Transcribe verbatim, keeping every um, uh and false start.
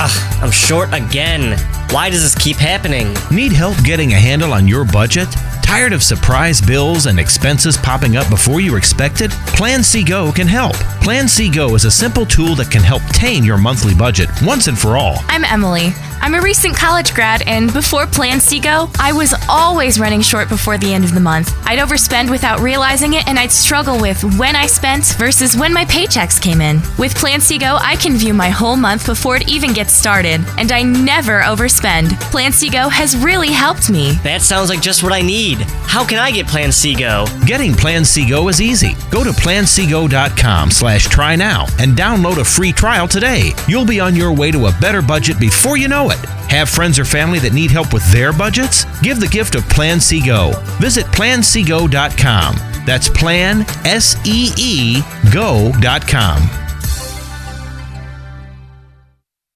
Ugh, I'm short again. Why does this keep happening? Need help getting a handle on your budget? Tired of surprise bills and expenses popping up before you expected? Plan C Go can help. Plan C Go is a simple tool that can help tame your monthly budget once and for all. I'm Emily. I'm a recent college grad, and before Plan C Go, I was always running short before the end of the month. I'd overspend without realizing it, and I'd struggle with when I spent versus when my paychecks came in. With Plan C Go, I can view my whole month before it even gets started, and I never overspend. Plan C Go has really helped me. That sounds like just what I need. How can I get Plan C Go? Getting Plan C Go is easy. Go to plan c go dot com slash try now and download a free trial today. You'll be on your way to a better budget before you know it. Have friends or family that need help with their budgets? Give the gift of Plan C Go. Visit plan c go dot com. That's plan, S E E, go dot com.